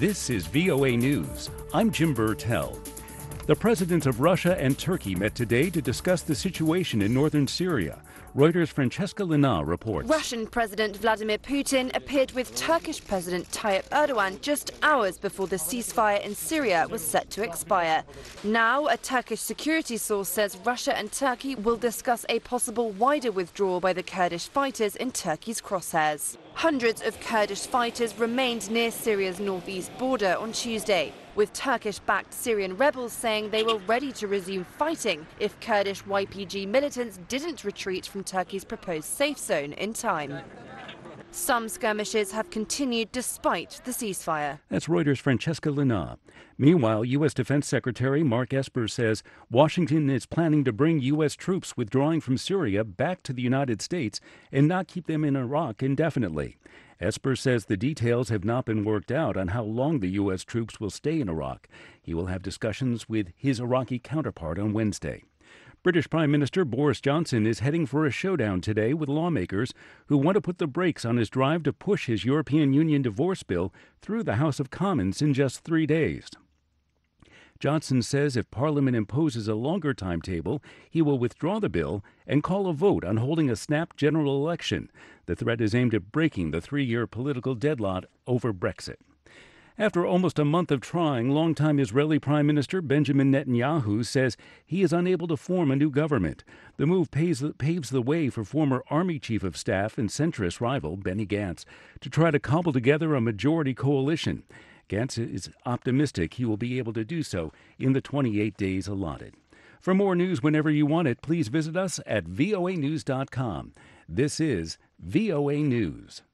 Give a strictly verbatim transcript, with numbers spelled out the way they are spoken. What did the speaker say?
This is V O A News. I'm Jim Burtell. The presidents of Russia and Turkey met today to discuss the situation in northern Syria. Reuters' Francesca Lina reports. Russian President Vladimir Putin appeared with Turkish President Tayyip Erdogan just hours before the ceasefire in Syria was set to expire. Now, a Turkish security source says Russia and Turkey will discuss a possible wider withdrawal by the Kurdish fighters in Turkey's crosshairs. Hundreds of Kurdish fighters remained near Syria's northeast border on Tuesday, with Turkish-backed Syrian rebels saying they were ready to resume fighting if Kurdish Y P G militants didn't retreat from Turkey's proposed safe zone in time. Some skirmishes have continued despite the ceasefire. That's Reuters' Francesca Lina. Meanwhile, U S. Defense Secretary Mark Esper says Washington is planning to bring U S troops withdrawing from Syria back to the United States and not keep them in Iraq indefinitely. Esper says the details have not been worked out on how long the U S troops will stay in Iraq. He will have discussions with his Iraqi counterpart on Wednesday. British Prime Minister Boris Johnson is heading for a showdown today with lawmakers who want to put the brakes on his drive to push his European Union divorce bill through the House of Commons in just three days. Johnson says if Parliament imposes a longer timetable, he will withdraw the bill and call a vote on holding a snap general election. The threat is aimed at breaking the three-year political deadlock over Brexit. After almost a month of trying, longtime Israeli Prime Minister Benjamin Netanyahu says he is unable to form a new government. The move paves, paves the way for former Army Chief of Staff and centrist rival Benny Gantz to try to cobble together a majority coalition. Gantz is optimistic he will be able to do so in the twenty-eight days allotted. For more news whenever you want it, please visit us at V O A news dot com. This is V O A News.